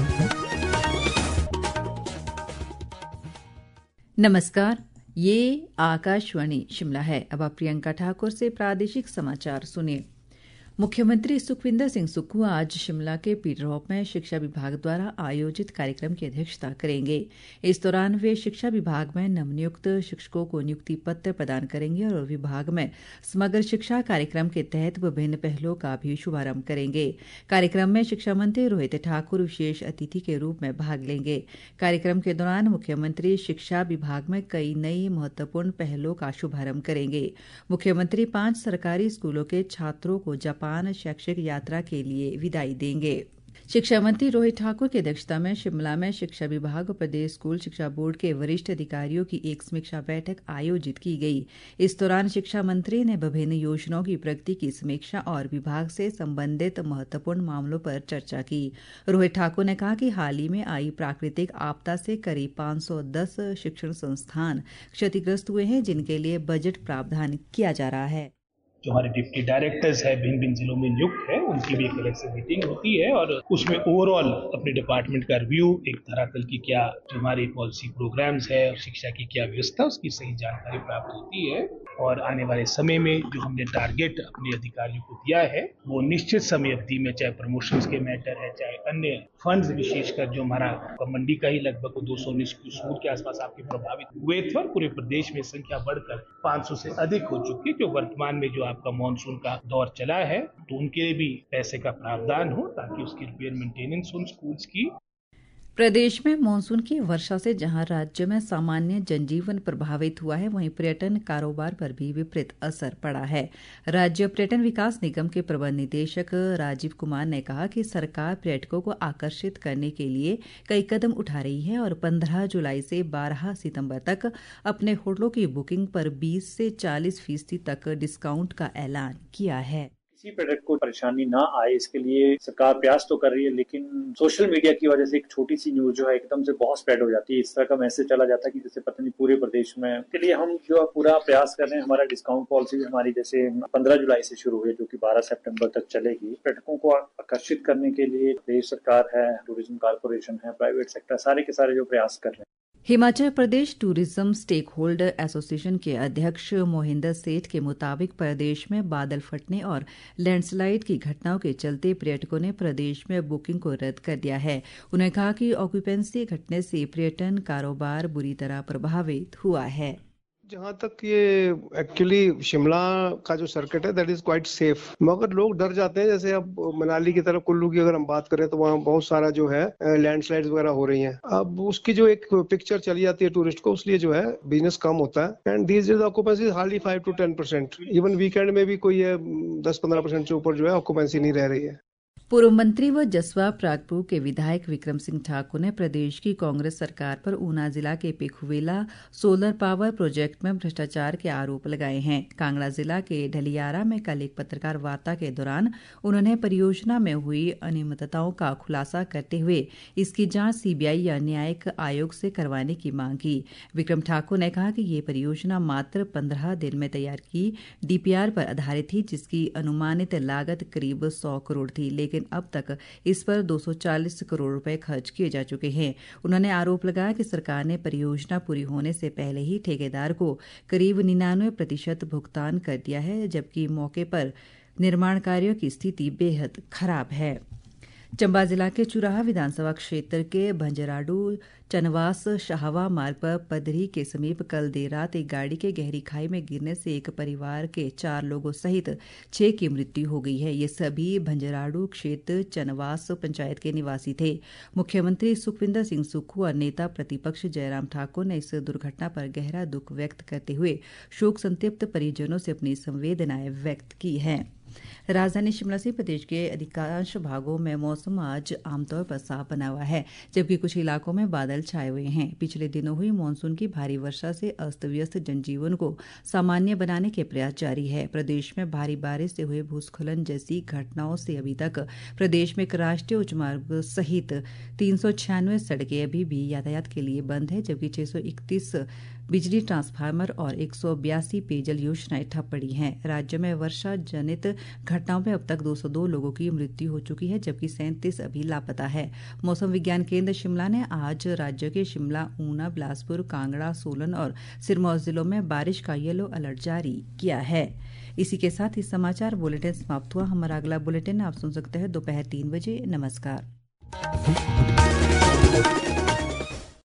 नमस्कार, ये आकाशवाणी शिमला है। अब आप प्रियंका ठाकुर से प्रादेशिक समाचार सुनिए। मुख्यमंत्री सुखविंदर सिंह सुक्खू आज शिमला के पीटरहॉफ में शिक्षा विभाग द्वारा आयोजित कार्यक्रम की अध्यक्षता करेंगे। इस दौरान वे शिक्षा विभाग में नवनियुक्त शिक्षकों को नियुक्ति पत्र प्रदान करेंगे और विभाग में समग्र शिक्षा कार्यक्रम के तहत विभिन्न पहलों का भी शुभारंभ करेंगे। कार्यक्रम में शिक्षा मंत्री रोहित ठाकुर विशेष अतिथि के रूप में भाग लेंगे। कार्यक्रम के दौरान मुख्यमंत्री शिक्षा विभाग में कई नई महत्वपूर्ण पहलों का शुभारंभ करेंगे। मुख्यमंत्री 5 सरकारी स्कूलों के छात्रों को जापान शैक्षिक यात्रा के लिए विदाई देंगे। शिक्षा मंत्री रोहित ठाकुर की अध्यक्षता में शिमला में शिक्षा विभाग और प्रदेश स्कूल शिक्षा बोर्ड के वरिष्ठ अधिकारियों की एक समीक्षा बैठक आयोजित की गई। इस दौरान शिक्षा मंत्री ने विभिन्न योजनाओं की प्रगति की समीक्षा और विभाग से संबंधित महत्वपूर्ण मामलों पर चर्चा की। रोहित ठाकुर ने कहा कि हाल ही में आई प्राकृतिक आपदा से करीब 510 शिक्षण संस्थान क्षतिग्रस्त हुए हैं, जिनके लिए बजट प्रावधान किया जा रहा है। जो हमारे डिप्टी डायरेक्टर्स है भिन्न भिन्न जिलों में नियुक्त है, उनकी भी एक अलग से मीटिंग होती है और उसमें ओवरऑल अपने डिपार्टमेंट का रिव्यू, एक धरातल की क्या जो हमारी पॉलिसी प्रोग्राम्स है और शिक्षा की क्या व्यवस्था, उसकी सही जानकारी प्राप्त होती है। और आने वाले समय में जो हमने टारगेट अपने अधिकारियों को दिया है, वो निश्चित समय अवधि में, चाहे प्रमोशंस के मैटर है, चाहे अन्य फंड्स, विशेषकर जो हमारा मंडी का ही लगभग 219 क्यूसेक के आसपास आपके प्रभावित हुए थे और पूरे प्रदेश में संख्या बढ़कर 500 से अधिक हो चुकी है। जो वर्तमान में जो आपका मॉनसून का दौर चला है, तो उनके लिए भी पैसे का प्रावधान हो ताकि उसकी रिपेयर मेंटेनेंस हो स्कूल्स की। प्रदेश में मानसून की वर्षा से जहां राज्य में सामान्य जनजीवन प्रभावित हुआ है, वहीं पर्यटन कारोबार पर भी विपरीत असर पड़ा है। राज्य पर्यटन विकास निगम के प्रबंध निदेशक राजीव कुमार ने कहा कि सरकार पर्यटकों को आकर्षित करने के लिए कई कदम उठा रही है और 15 जुलाई से 12 सितंबर तक अपने होटलों की बुकिंग पर 20 से 40% तक डिस्काउंट का ऐलान किया है। किसी पर्यटक को परेशानी ना आए, इसके लिए सरकार प्रयास तो कर रही है, लेकिन सोशल मीडिया की वजह से एक छोटी सी न्यूज जो है एकदम से बहुत स्प्रेड हो जाती है। इस तरह का मैसेज चला जाता है कि जैसे पता नहीं पूरे प्रदेश में। इसके लिए हम जो पूरा प्रयास कर रहे हैं, हमारा डिस्काउंट पॉलिसी हमारी जैसे 15 जुलाई से शुरू हुई, जो कि 12 सितंबर तक चलेगी। पर्यटकों को आकर्षित करने के लिए प्रदेश सरकार है, टूरिज्म कारपोरेशन है, प्राइवेट सेक्टर, सारे के सारे जो प्रयास कर रहे हैं। Himachal Pradesh tourism stakeholder association के अध्यक्ष मोहिंदर सेठ के मुताबिक प्रदेश में बादल फटने और लैंडस्लाइड की घटनाओं के चलते पर्यटकों ने प्रदेश में बुकिंग को रद्द कर दिया है। उन्होंने कहा कि ऑक्यूपेंसी घटने से पर्यटन कारोबार बुरी तरह प्रभावित हुआ है। जहाँ तक ये एक्चुअली शिमला का जो सर्किट है दैट इज क्वाइट सेफ, मगर लोग डर जाते हैं। जैसे अब मनाली की तरफ कुल्लू की अगर हम बात करें तो वहाँ बहुत सारा जो है लैंडस्लाइड्स वगैरह हो रही हैं। अब उसकी जो एक पिक्चर चली जाती है टूरिस्ट को, उसलिए जो है बिजनेस कम होता है। And these days occupancy is hardly 5 to 10%। Even weekend में भी कोई 10-15% से ऊपर जो है ऑक्यूपेंसी नहीं रह रही है। पूर्व मंत्री व जसवा प्रागपुर के विधायक विक्रम सिंह ठाकुर ने प्रदेश की कांग्रेस सरकार पर ऊना जिला के पिखुवेला सोलर पावर प्रोजेक्ट में भ्रष्टाचार के आरोप लगाए हैं। कांगड़ा जिला के ढलियारा में कल एक पत्रकार वार्ता के दौरान उन्होंने परियोजना में हुई अनियमितताओं का खुलासा करते हुए इसकी जांच सीबीआई या न्यायिक आयोग से करवाने की मांग की। विक्रम ठाकुर ने कहा कि ये परियोजना मात्र 15 दिन में तैयार की डीपीआर पर आधारित थी, जिसकी अनुमानित लागत करीब 100 करोड़ थी, लेकिन अब तक इस पर 240 करोड़ रुपए खर्च किए जा चुके हैं। उन्होंने आरोप लगाया कि सरकार ने परियोजना पूरी होने से पहले ही ठेकेदार को करीब 99% भुगतान कर दिया है, जबकि मौके पर निर्माण कार्यों की स्थिति बेहद खराब है। चंबा जिला के चुराह विधानसभा क्षेत्र के भंजराडू चनवास शाहवा मार्ग पर पदरी के समीप कल देर रात एक गाड़ी के गहरी खाई में गिरने से एक परिवार के 4 लोगों सहित 6 की मृत्यु हो गई है। ये सभी भंजराडू क्षेत्र चनवास पंचायत के निवासी थे। मुख्यमंत्री सुखविंदर सिंह सुक्खू और नेता प्रतिपक्ष जयराम ठाकुर ने इस दुर्घटना पर गहरा दुख व्यक्त करते हुए शोक संतप्त परिजनों से अपनी संवेदनाएं व्यक्त की हैं। राजधानी शिमला से प्रदेश के अधिकांश भागों में मौसम आज आमतौर पर साफ बना हुआ है, जबकि कुछ इलाकों में बादल छाए हुए हैं। पिछले दिनों हुई मानसून की भारी वर्षा से अस्त व्यस्त जनजीवन को सामान्य बनाने के प्रयास जारी है। प्रदेश में भारी बारिश से हुए भूस्खलन जैसी घटनाओं से अभी तक प्रदेश में एक राष्ट्रीय उच्च मार्ग सहित 396 सड़कें अभी भी यातायात के लिए बंद है, जबकि 631 बिजली ट्रांसफार्मर और 182 पेयजल योजनाएं ठप पड़ी हैं। राज्य में वर्षा जनित घटनाओं में अब तक 202 लोगों की मृत्यु हो चुकी है, जबकि 37 अभी लापता है। मौसम विज्ञान केंद्र शिमला ने आज राज्य के शिमला, ऊना, बिलासपुर, कांगड़ा, सोलन और सिरमौर जिलों में बारिश का येलो अलर्ट जारी किया है। इसी के साथ ही समाचार बुलेटिन समाप्त हुआ। हमारा अगला बुलेटिन आप सुन सकते हैं दोपहर 3 बजे। नमस्कार।